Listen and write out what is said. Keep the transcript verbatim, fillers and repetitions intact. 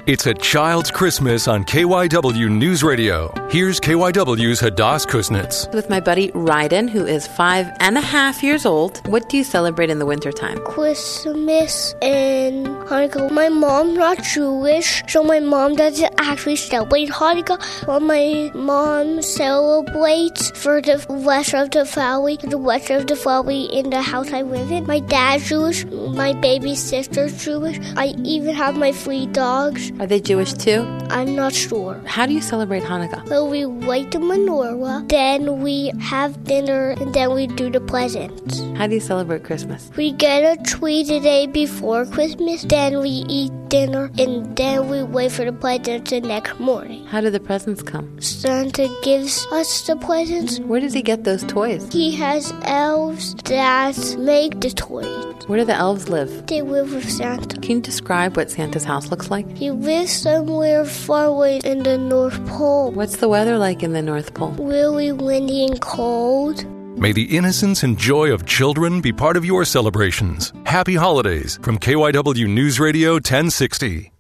It's a child's Christmas on K Y W News Radio. Here's K Y W's Hadass Kuznets. With my buddy Ryden, who is five and a half years old. What do you celebrate in the wintertime? Christmas and Hanukkah. My mom's not Jewish, so my mom doesn't actually celebrate Hanukkah. But my mom celebrates for the rest of the family, the rest of the family in the house I live in. My dad's Jewish, my baby sister's Jewish. I even have my three dogs. Are they Jewish too? I'm not sure. How do you celebrate Hanukkah? Well, we light the menorah, then we have dinner, and then we do the presents. How do you celebrate Christmas? We get a tree the day before Christmas, then we eat dinner, and then we wait for the presents the next morning. How do the presents come? Santa gives us the presents. Where does he get those toys? He has elves that make the toys. Where do the elves live? They live with Santa. Can you describe what Santa's house looks like? He lives somewhere far away in the North Pole. What's the weather like in the North Pole? Really windy and cold. May the innocence and joy of children be part of your celebrations. Happy holidays from K Y W News Radio ten sixty.